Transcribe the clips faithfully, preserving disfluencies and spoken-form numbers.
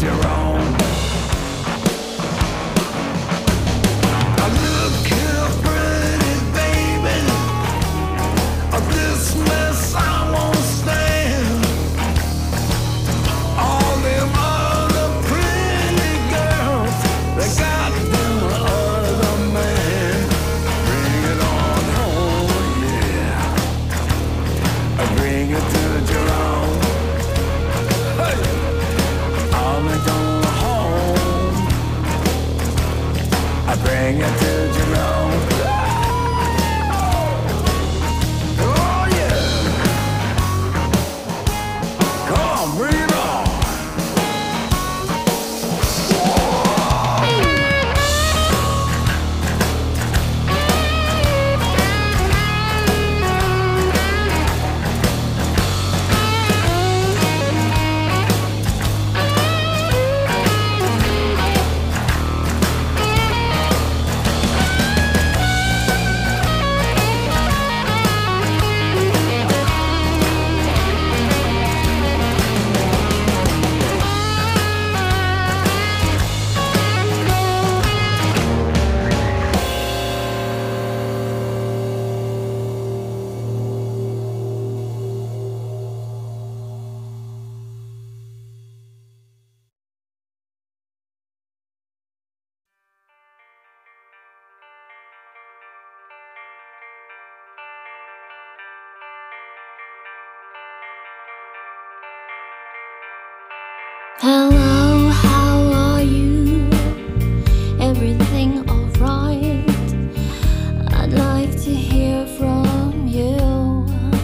Hello, how are you? Everything alright? I'd like to hear from you.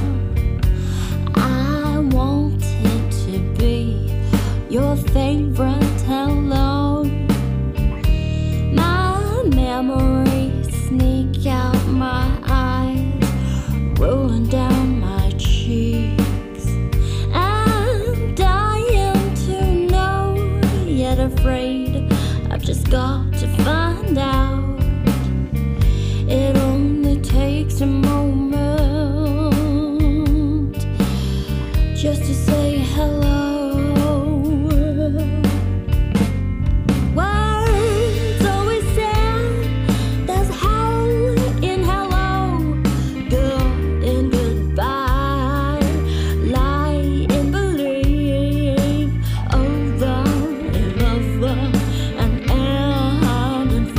I wanted to be your favorite hello. My memories sneak out my eyes, rolling down my cheeks. Afraid I've just got to find out. It only takes a moment just to say hello. Words always sound, there's hell in hello. Good in goodbye, lie in believe, over and end in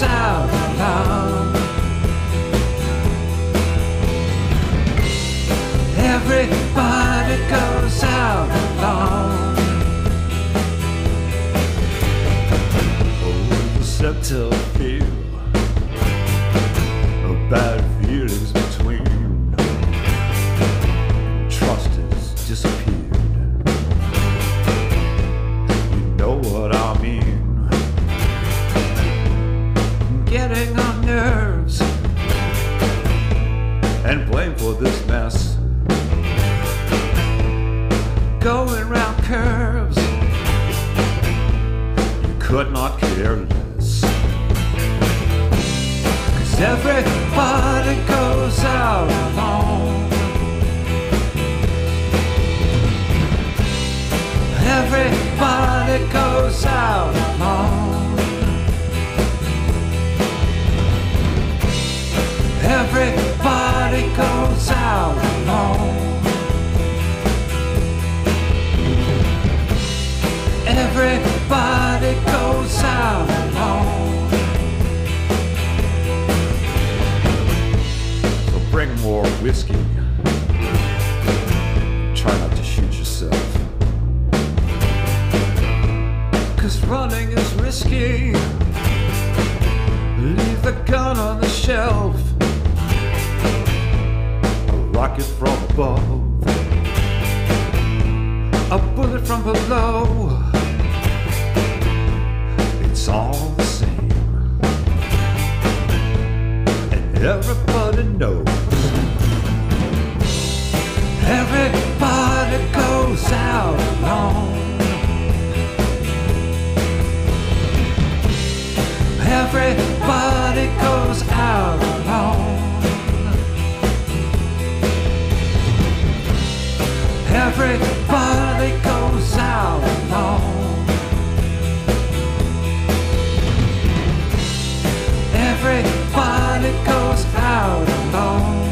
goes out alone. Everybody goes out alone. Oh, the subtle feel of bad feelings between. Trust has disappeared. You know what I mean. Getting on nerves and blame for this mess. Going round curves, you could not care less. Cause everybody goes out alone. Everybody goes out alone. Everybody goes out alone. Everybody goes out alone. So bring more whiskey. Try not to shoot yourself. Cause running is risky. Leave the gun on the shelf. A rocket from above, a bullet from below. It's all the same, and everybody knows. Everybody goes out alone. Everybody goes out alone. Everybody goes out alone. Everybody goes out alone.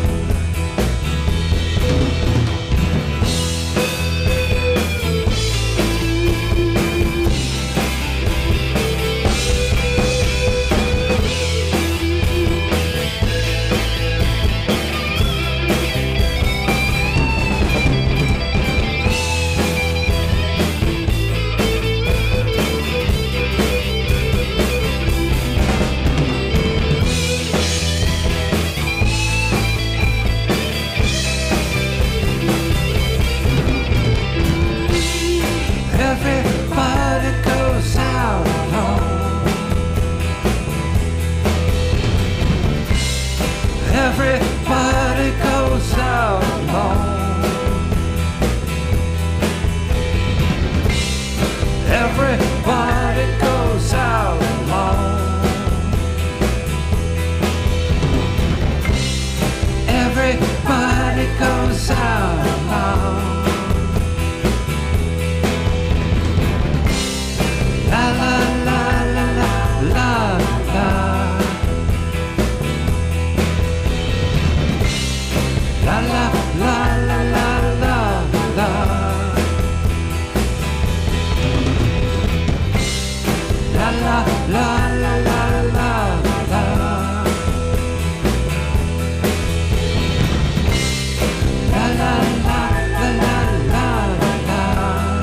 Everybody goes out alone. Everybody goes out alone. Everybody goes out alone. La la la la la la la. La la la la la la la. La la la la la la la. La la la la la la la.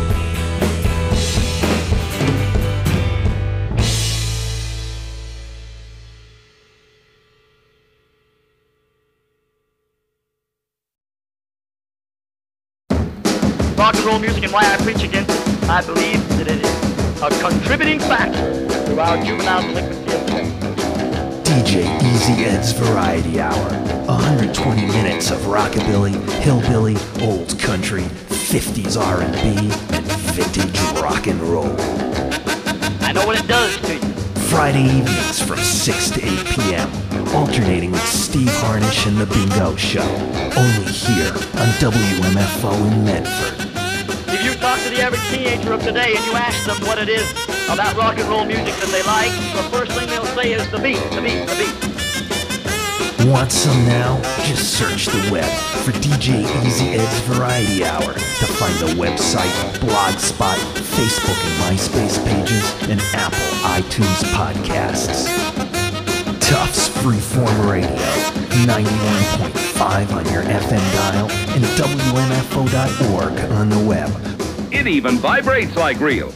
Rock and roll music and why I preach against it. I believe that it is a contributing factor to our juvenile delinquency of death. D J Easy Ed's Variety Hour. one hundred twenty minutes of rockabilly, hillbilly, old country, fifties R and B, and vintage rock and roll. I know what it does to you. Friday evenings from six to eight p m, alternating with Steve Harnish and The Bingo Show. Only here on W M F O in Medford. If you talk to the average teenager of today and you ask them what it is about rock and roll music that they like, the first thing they'll say is the beat, the beat, the beat. Want some now? Just search the web for D J Easy Ed's Variety Hour to find the website, Blogspot, Facebook and MySpace pages, and Apple iTunes podcasts. Tufts Freeform Radio, ninety-one point five on your F M dial and W M F O dot org on the web. It even vibrates like real.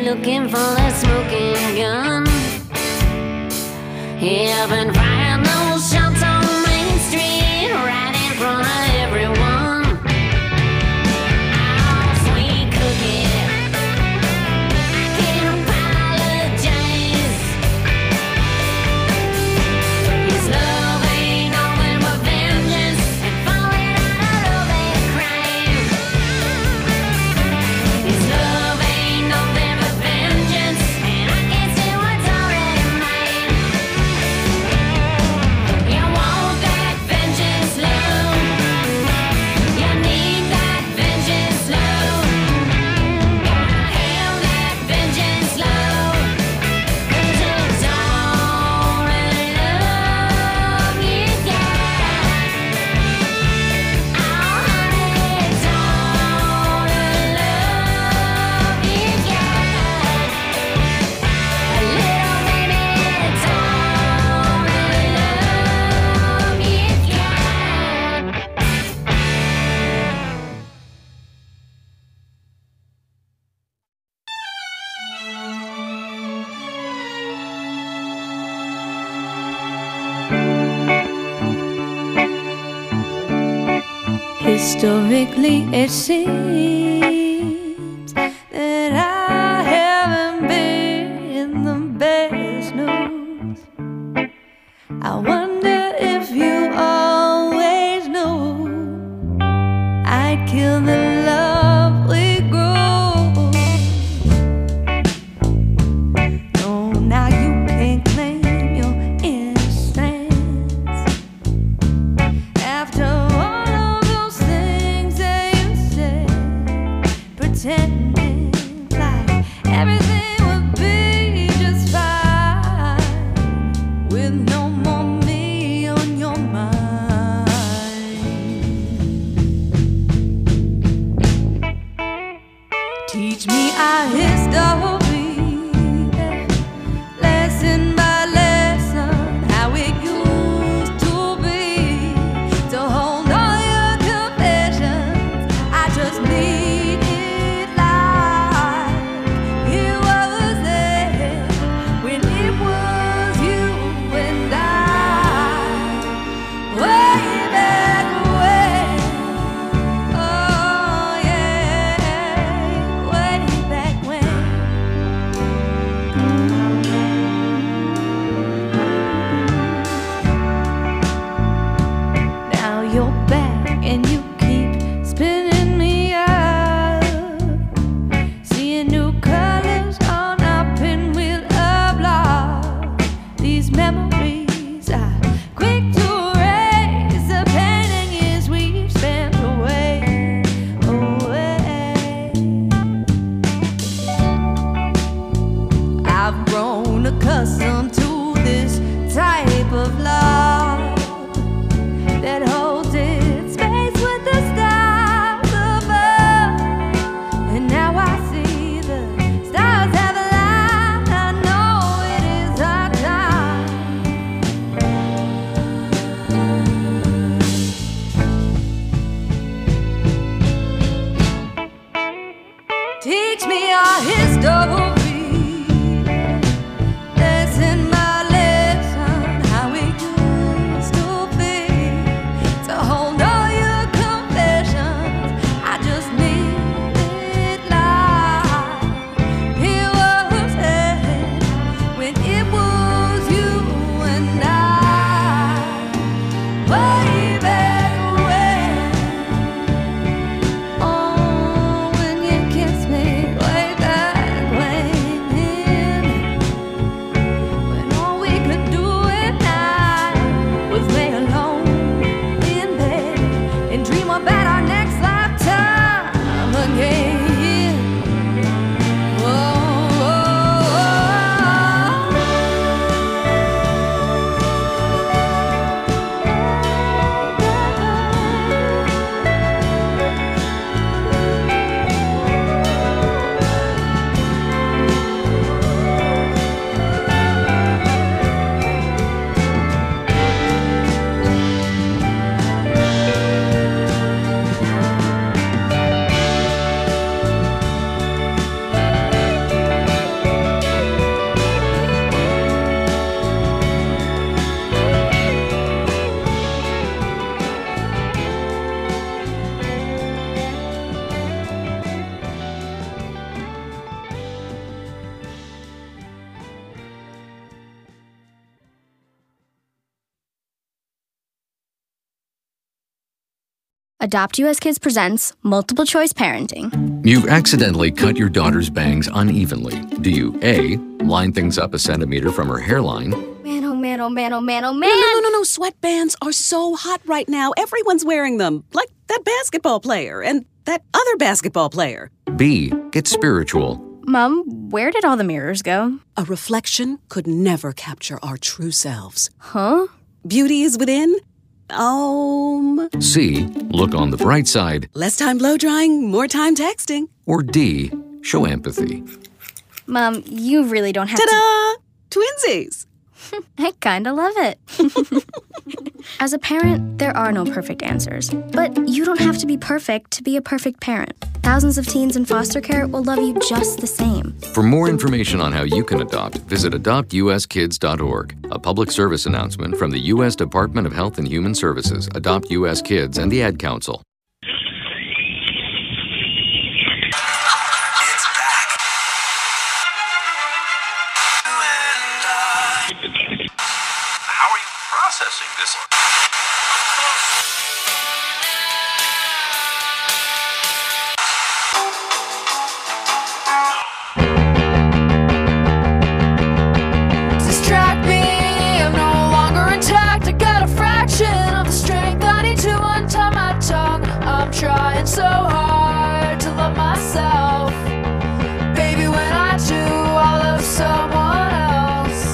looking for a smoking gun. Yeah, I've been firing those shots on Main Street, right in front of everyone. Oh, sweet cookie, I can't apologize. His love ain't nothing but vengeance and falling out of that crime. His love ain't nothing but vengeance, and I can't see what's already mine. You want that vengeance love, you need that vengeance love, gotta have that vengeance love, 'cause it's all the love you got. Oh honey, it's all the love you got. Little baby, it's all the love you Historically, it seems that I haven't been the best news. I wonder if you always knew I'd kill the love we grew. No, now you can't claim your innocence after all of those things that you said, pretending like everything would be just fine with no more me on your mind. Adopt U S Kids presents Multiple Choice Parenting. You've accidentally cut your daughter's bangs unevenly. Do you A, line things up a centimeter from her hairline? Man, oh man, oh man, oh man, oh man. No, no, no, no, no. Sweatbands are so hot right now. Everyone's wearing them. Like that basketball player and that other basketball player. B, get spiritual. Mom, where did all the mirrors go? A reflection could never capture our true selves. Huh? Beauty is within. Um. C, look on the bright side. Less time blow drying, more time texting. Or D, show empathy. Mom, you really don't have Ta-da! Twinsies. to... I kinda love it. As a parent, there are no perfect answers. But you don't have to be perfect to be a perfect parent. Thousands of teens in foster care will love you just the same. For more information on how you can adopt, visit adopt u s kids dot org. A public service announcement from the U S Department of Health and Human Services, Adopt U S Kids, and the Ad Council. It's back. How are you processing this? Distract me, I'm no longer intact. I got a fraction of the strength I need to untie my tongue. I'm trying so hard to love myself. Baby, when I do, I love someone else.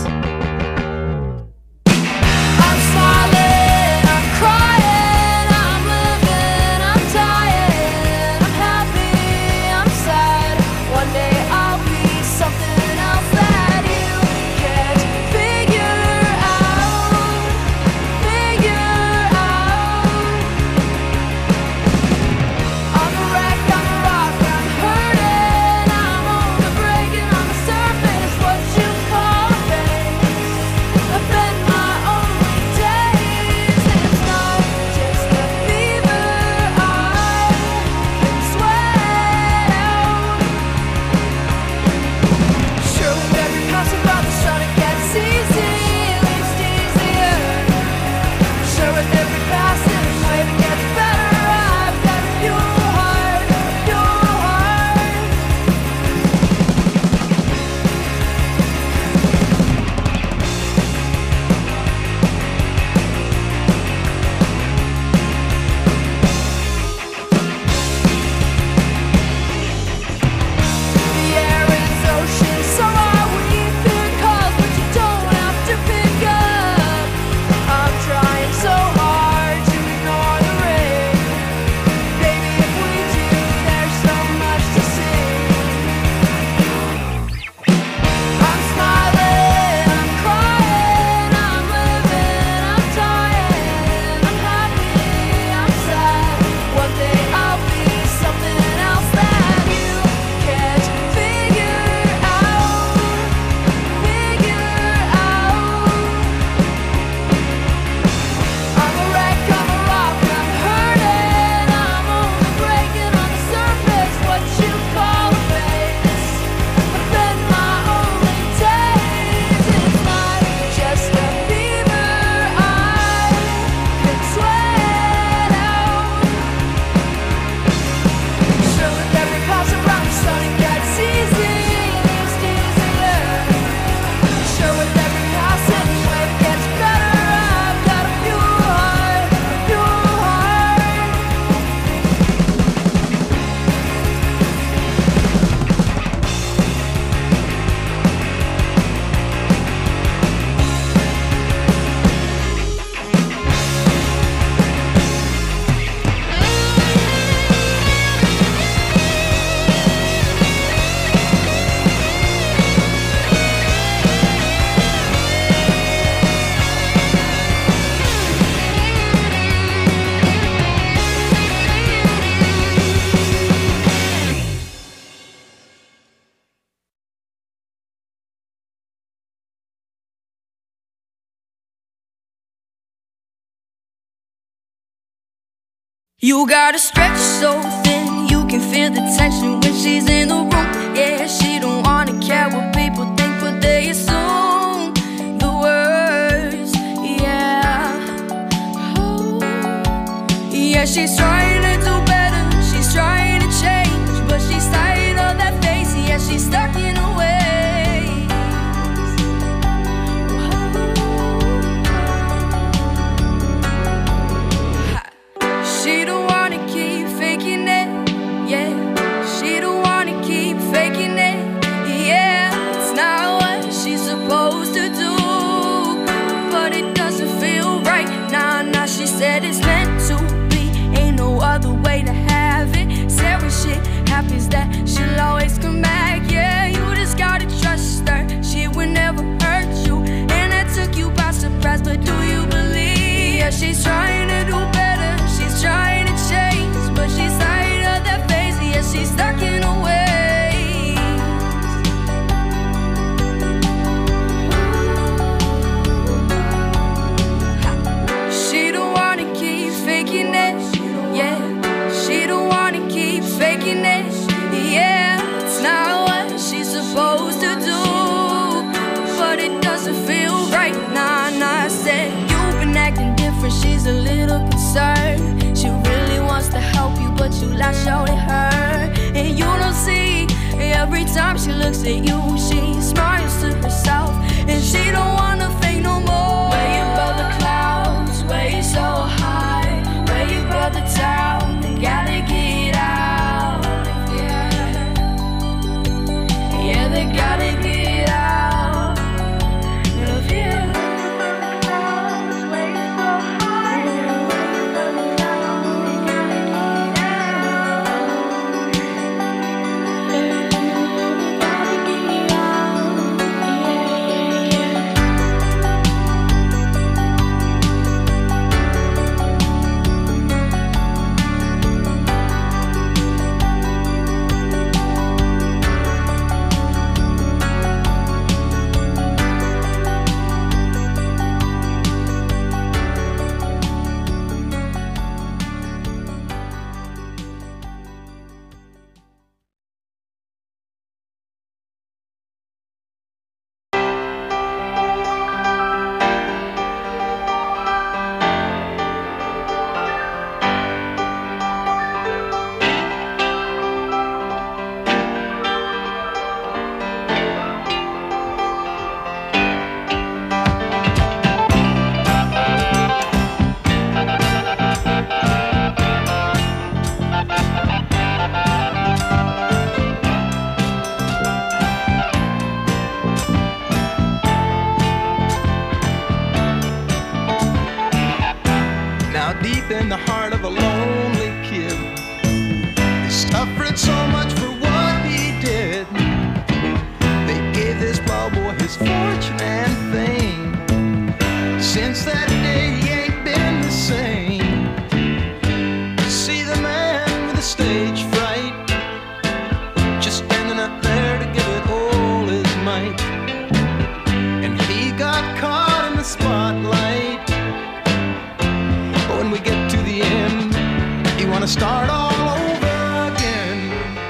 I'm smiling, I'm crying, I'm living, I'm dying. I'm happy, I'm sad. One day I'll be something else that you can't figure out. Figure out. I'm a wreck, I'm a rock, I'm hurting, I'm only breaking on the surface. What you call a phase. I've been my only days, and it's not just a fever I can sweat out. Sure, with every passing by the sun it gets easy, at least easier. Sure, with every passing wave it gets better. I've got a pure heart, pure heart. The air is ocean, so are we. Fear calls, but you don't have to pick up. I'm trying so hard to ignore the rain. Baby, if we do, there's so much to see. I'm smiling, I'm crying, I'm living, I'm dying. I'm happy, I'm sad. One day I'll be something else that you can't figure out. Figure out. I'm a wreck, I'm a rock, I'm hurting, I'm only breaking on the surface. What you call a phase. I've been my only days, and it's not just a fever I can sweat out. Sure, with every pass around the sun it gets easy, at least easier. Sure, with every passing wave it gets better. I've got a pure heart, pure heart. You gotta stretch so thin, you can feel the tension when she's in the room. Yeah, she don't wanna care what people think, but they assume the worst. Yeah, oh, yeah, she's trying she's stuck in her ways. She don't wanna keep faking it, yeah. She don't wanna keep faking it, yeah. It's not what she's supposed to do, but it doesn't feel right. Nah, nah, she said it's meant to be. Ain't no other way to have it. Said when shit happens that she'll always come back, yeah. You just gotta trust her, she would never hurt you. And that took you by surprise, but do you believe? Yeah, she's trying to do better, she's trying to change, but she's tired of that phase, yeah, she's stuck in her ways. She don't wanna keep faking it, yeah. She don't wanna keep faking it, yeah. It's not what she's supposed to do, but it doesn't feel right. Nah, nah, I said you've been acting different, she's a little concerned. She really wants to help you, but you lash out at her. And you don't see, every time she looks at you, she smiles to herself. And she don't wanna fake no more. Where you above the clouds, where you so high, where you above the town, they gotta get out, yeah. Yeah, they gotta get out of here. Where you so high, where you above the town, they gotta get out. They gotta get out, yeah, yeah, yeah. Now deep in the heart of a lonely kid, he suffered so much for what he did. They gave this poor boy his fortune and fame. Since that day he ain't been the same. See the man with the stage fright, just standing up there to give it all his might. And he got caught in the spotlight. When we get to the end, you wanna start all over again.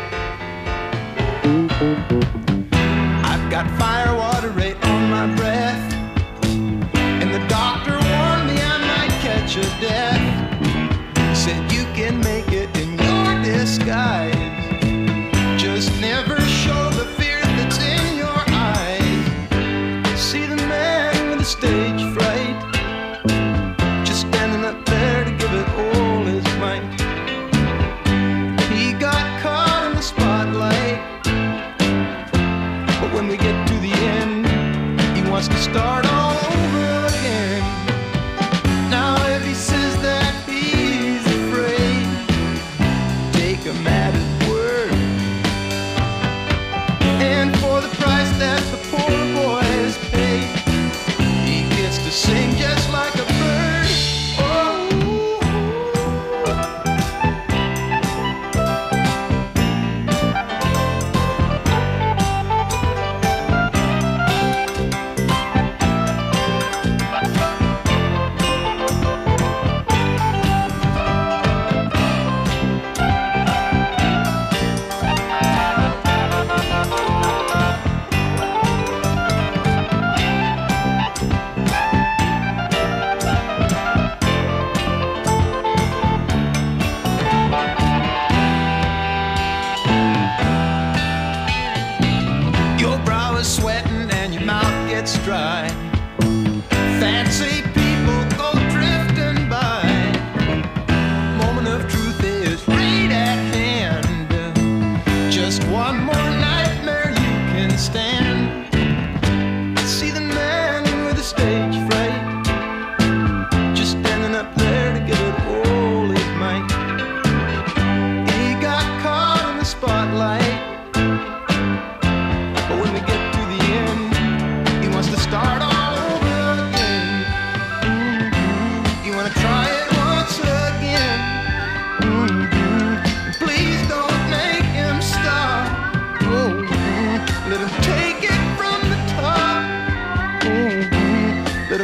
I've got fire water right on my breath, and the doctor warned me I might catch a death. Said you can make it in your disguise, just never show the fear that's in your eyes. See the man with the stage fright, just standing up there to give it all his might. He got caught in the spotlight, but when we get to the end, he wants to start all over again. Now if he says that he's afraid, take him at his word.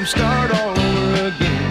them start all over again.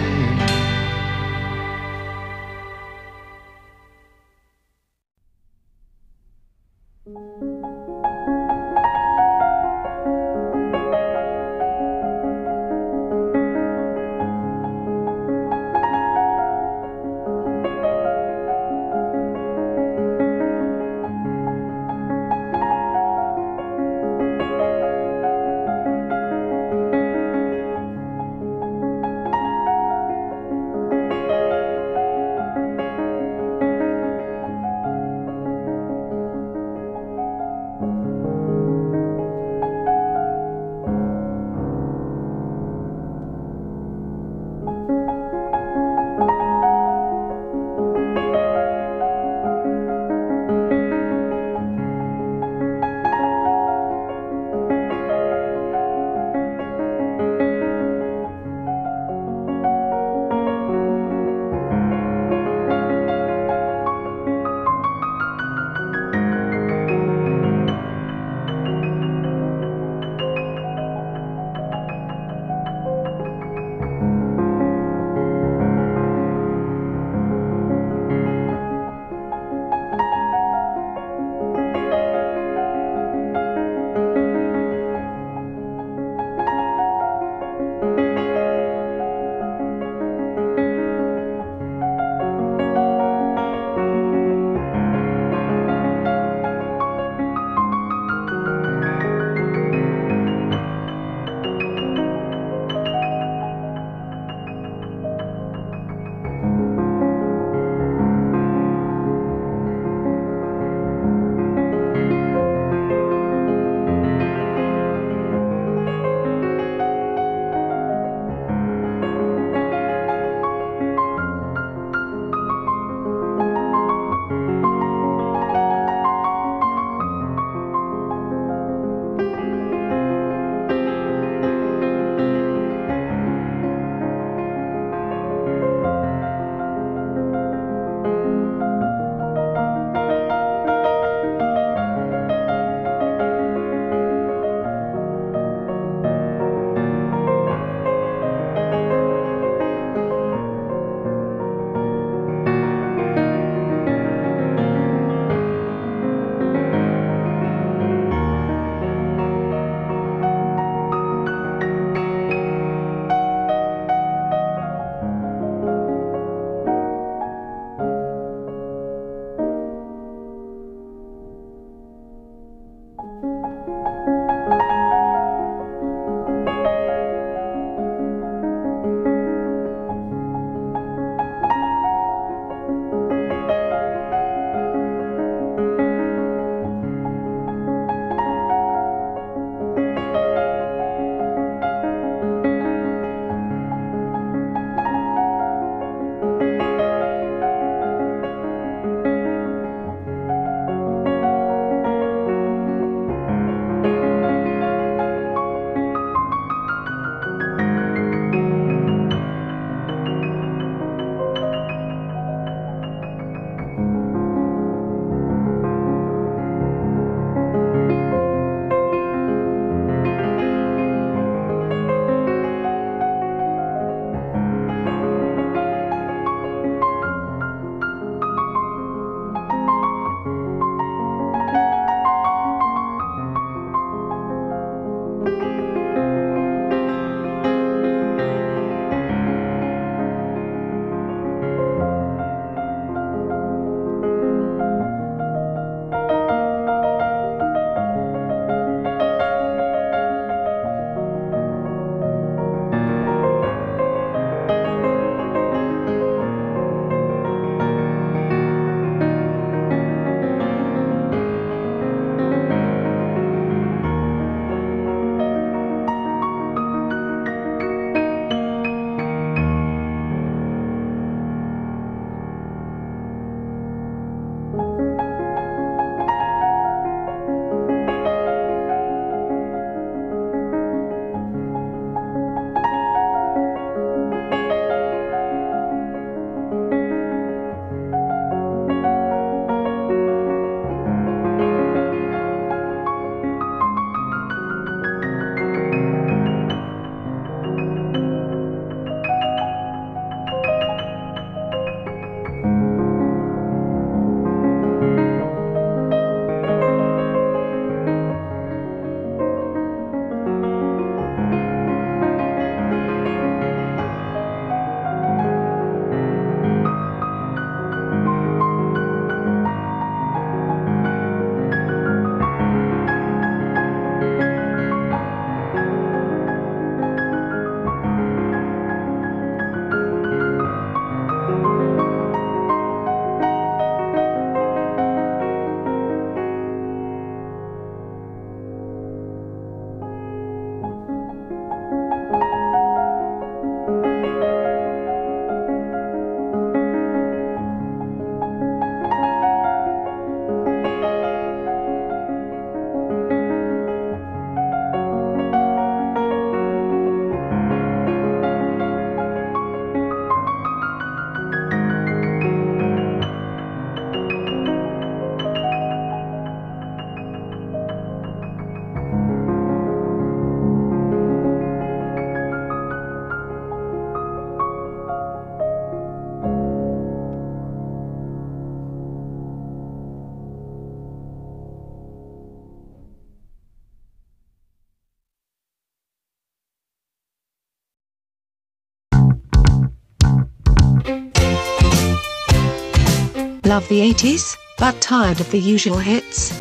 Love the eighties, but tired of the usual hits?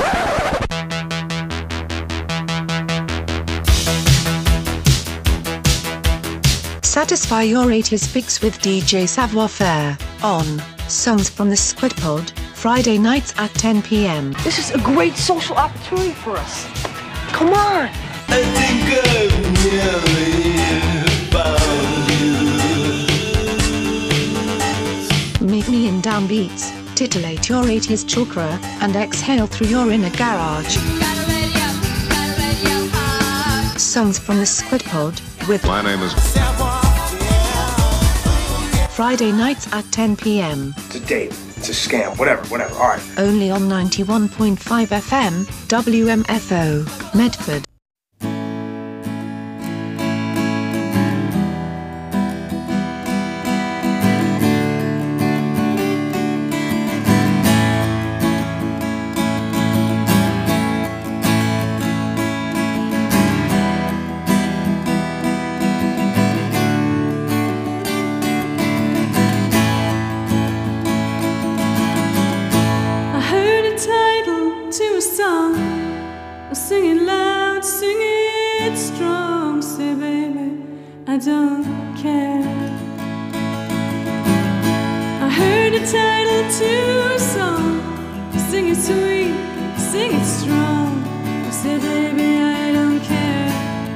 Satisfy your eighties fix with D J Savoir Faire on Songs from the Squid Pod, Friday nights at ten p m. This is a great social opportunity for us. Come on. I think I've nearly found you. Meet me in downbeats, titillate your eighties chakra, and exhale through your inner garage. Songs from the Squid Pod with My name is Friday nights at ten p m. It's a date. It's a scam. Whatever, whatever. All right. Only on ninety-one point five F M, W M F O, Medford. I don't care. I heard a title to a song. Sing it sweet, sing it strong. I said, baby, I don't care.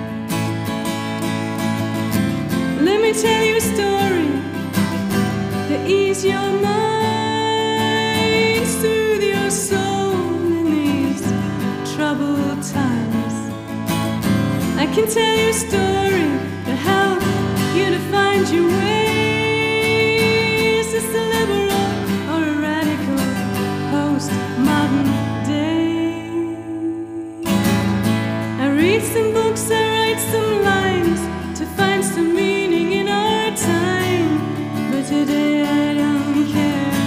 Let me tell you a story to ease your mind, soothe your soul in these troubled times. I can tell you a story to help you to find your way. Is this a liberal or a radical postmodern day? I read some books, I write some lines to find some meaning in our time. But today I don't care,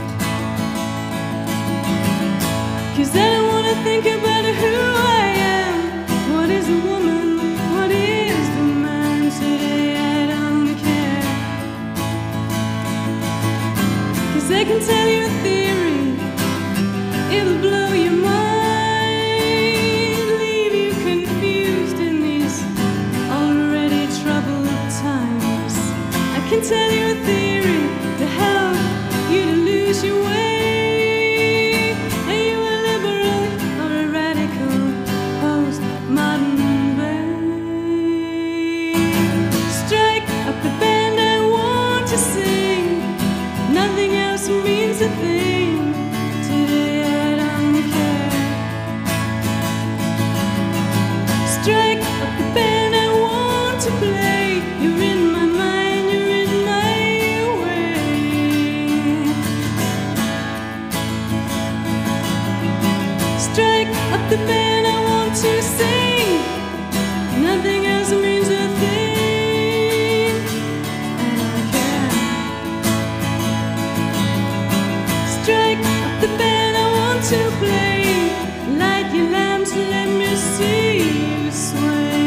'cause I don't wanna think about who I am. What is a woman? What is the man? Today I don't care, 'cause I can tell you a theory. It'll blow your mind, leave you confused in these already troubled times. I can tell you a theory to help you to lose your way. Are you a liberal or a radical postmodern babe? Strike up the band I want to sing. Nothing else means a thing. Today I don't care. Strike up the band I want to play. You're in my mind, you're in my way. Strike up the band I want to sing. Nothing else means a thing. I don't care. Strike up the band I want to play. Light your lamps, let me see you sway.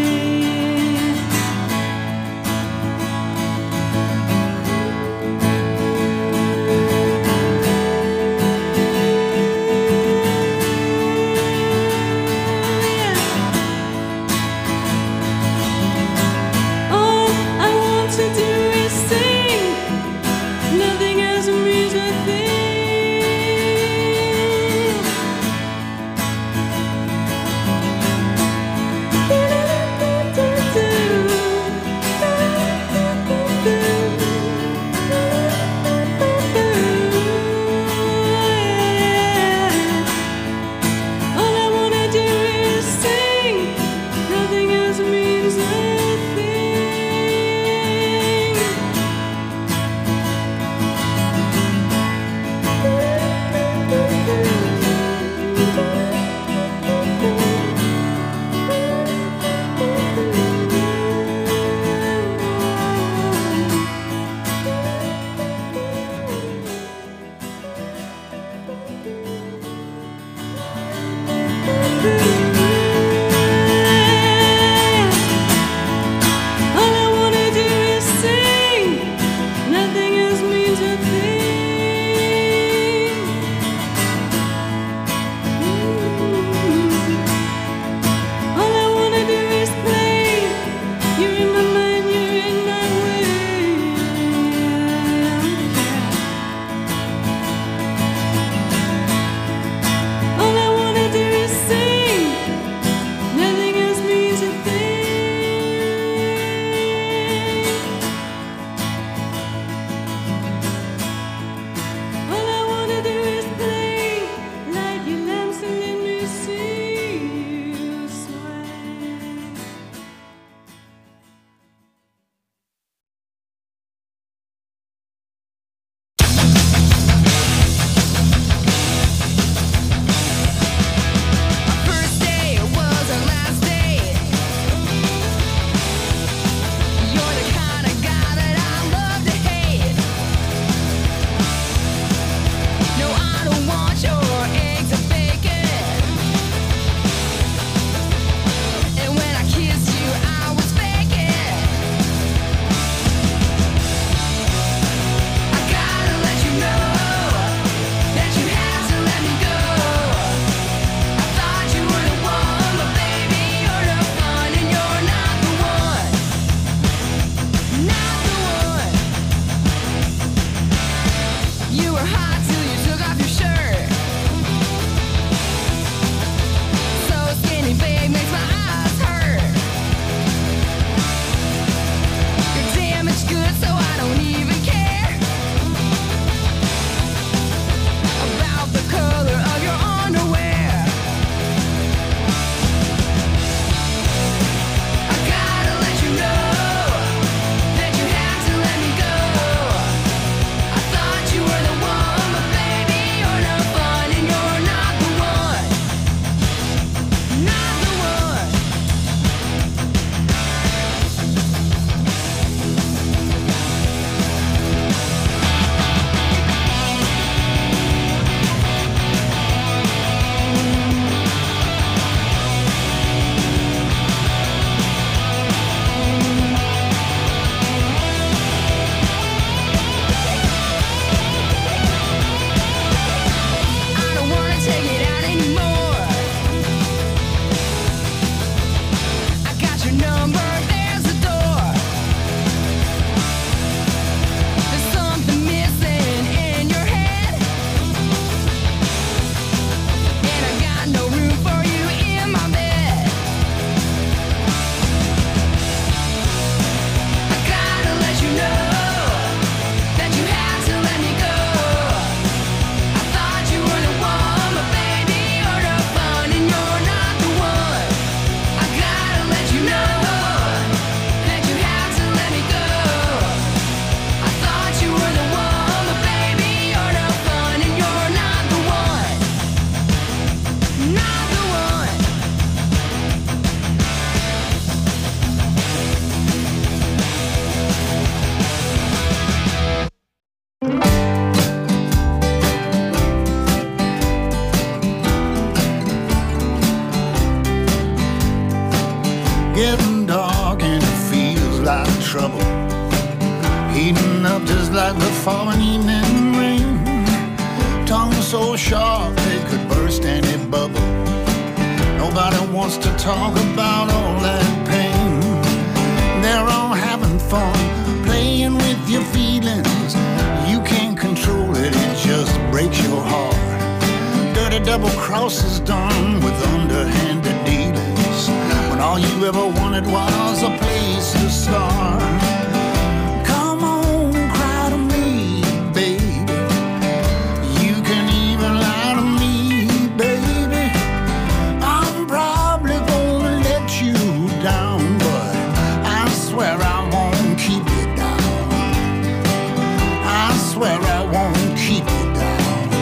for an evening rain. Tongue so sharp they could burst any bubble. Nobody wants to talk about all that pain. They're all having fun, playing with your feelings. You can't control it, it just breaks your heart. Dirty double crosses done with underhanded dealings, when all you ever wanted was a place to start. Come on, cry to me, baby. You can even lie to me, baby. I'm probably gonna let you down, but I swear I won't keep you down. I swear I won't keep you down.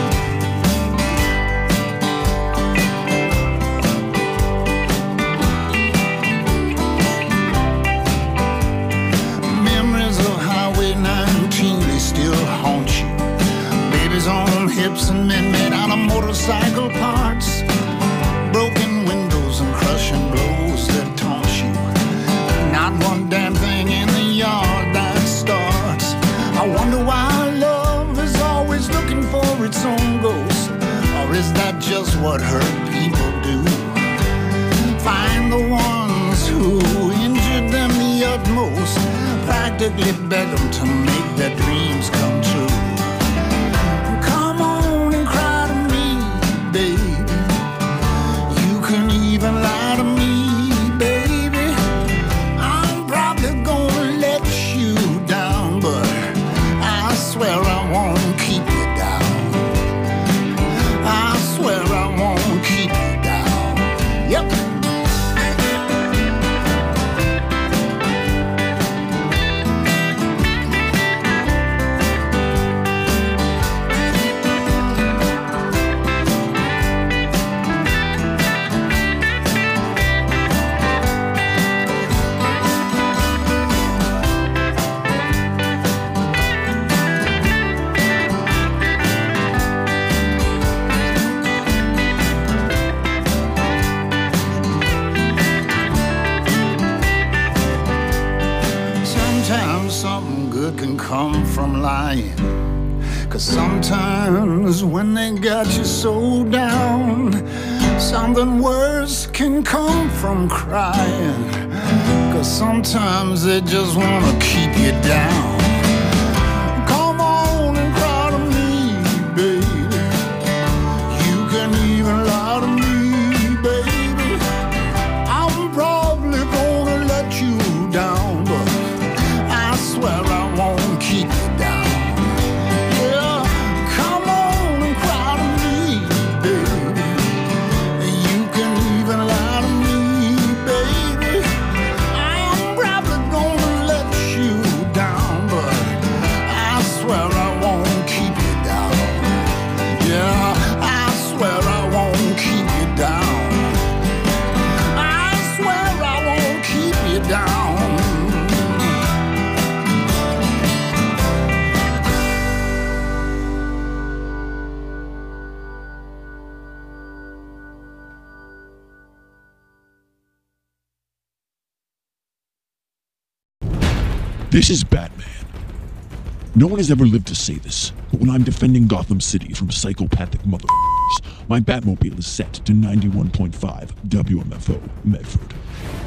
On hips and men made out of motorcycle parts, broken windows and crushing blows that taunt you. Not one damn thing in the yard that starts. I wonder why love is always looking for its own ghost, or is that just what hurt people do? Find the ones who injured them the utmost, practically beg them to make their dreams come true. Even lie to me, baby. I'm probably gonna let you down, but I swear I won't keep you down. I swear I won't keep you down. Yep. Something good can come from lying, 'cause sometimes when they got you so down, something worse can come from crying, 'cause sometimes they just wanna keep you down. Come on and cry to me, baby. You can even lie to me, baby. I'm probably gonna let you down, but I swear I won't keep you down. Yeah, come on and cry to me, baby. You can even lie to me, baby. I'm probably gonna let you down, but I swear I won't keep you down. Yeah, I swear I won't keep you down. I swear I won't keep you down. This is Batman. No one has ever lived to say this, but when I'm defending Gotham City from psychopathic motherfuckers, my Batmobile is set to ninety-one point five W M F O Medford.